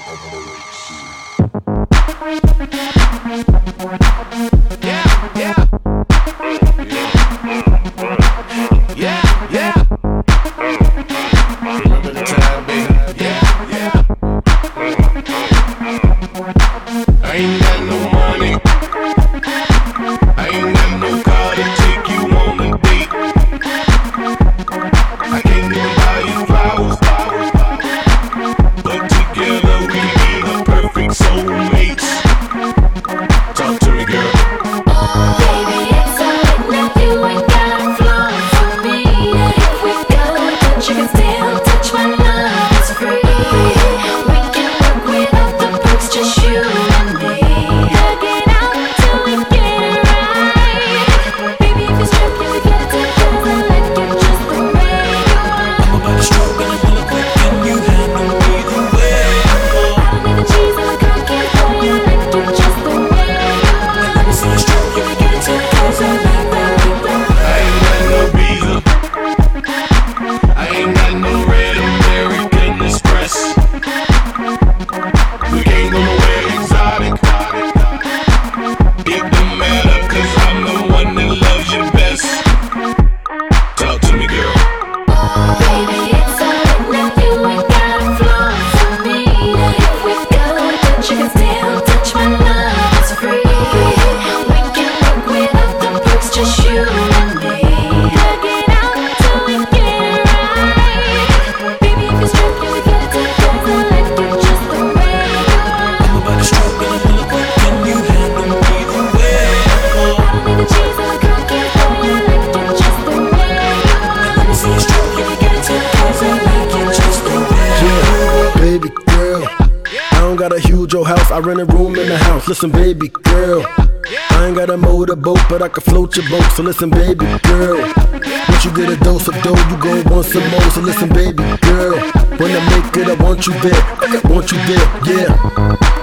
I rent a room in the house. Listen, baby girl, I ain't got a motorboat, but I can float your boat. So listen, baby girl, once you get a dose of dough, you gon' want some more. So listen, baby girl, when I make it, I want you there. I want you there, yeah.